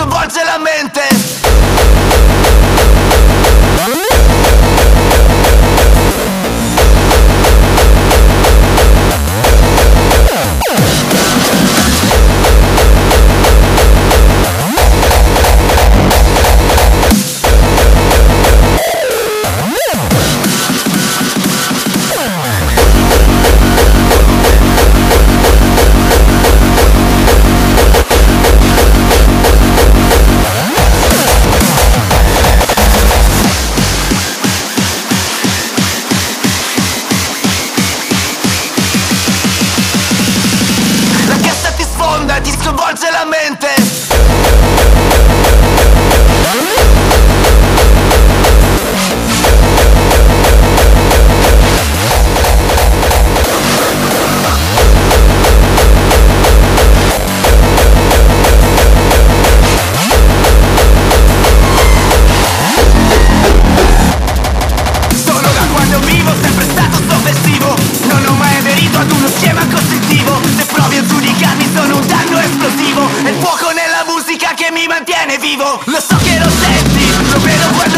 sconvolge la mente. Ti sconvolge la mente. Sono da quando vivo sempre stato sovversivo. Non ho mai aderito ad uno schema costruttivo. Se provi a giudicarmi sono un danno esplosivo. È il fuoco nella musica che mi mantiene vivo. Lo so che lo senti, lo vedo